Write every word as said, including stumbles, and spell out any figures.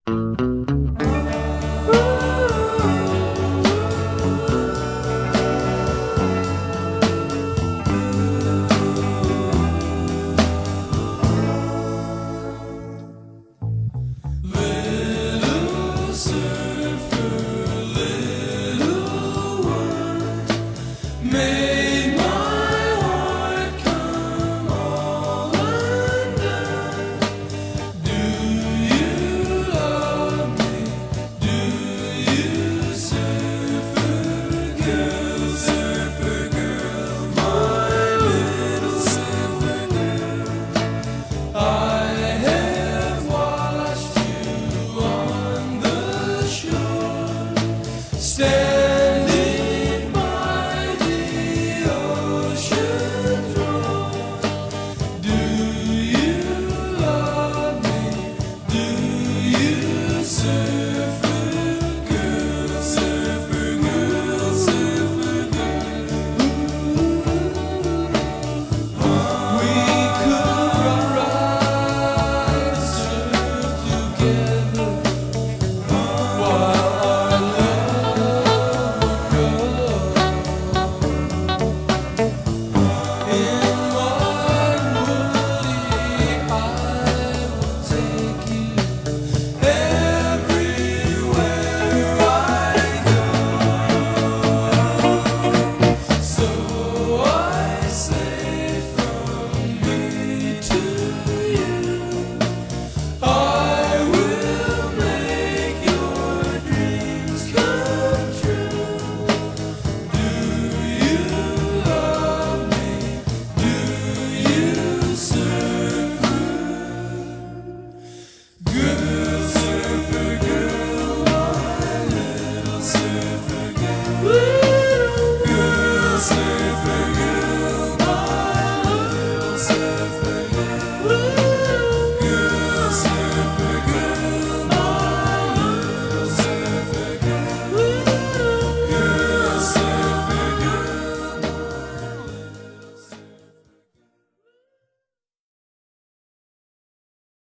Made my heart come all undone. Do you love me? Do you, surfer girl, surfer girl, my little surfer girl? I have watched you on the shore, standing by the ocean's roar. Do you love me? Do you, surfer girl, surfer girl, surfer girl? We could ride and surf together while our love would grow. In my woody, I will take you everywhere I go. So I say from me to you, I will make your dreams come true. Do you love me? Do you, surfer girl, surfer girl, my little surfer girl? Girl, surfer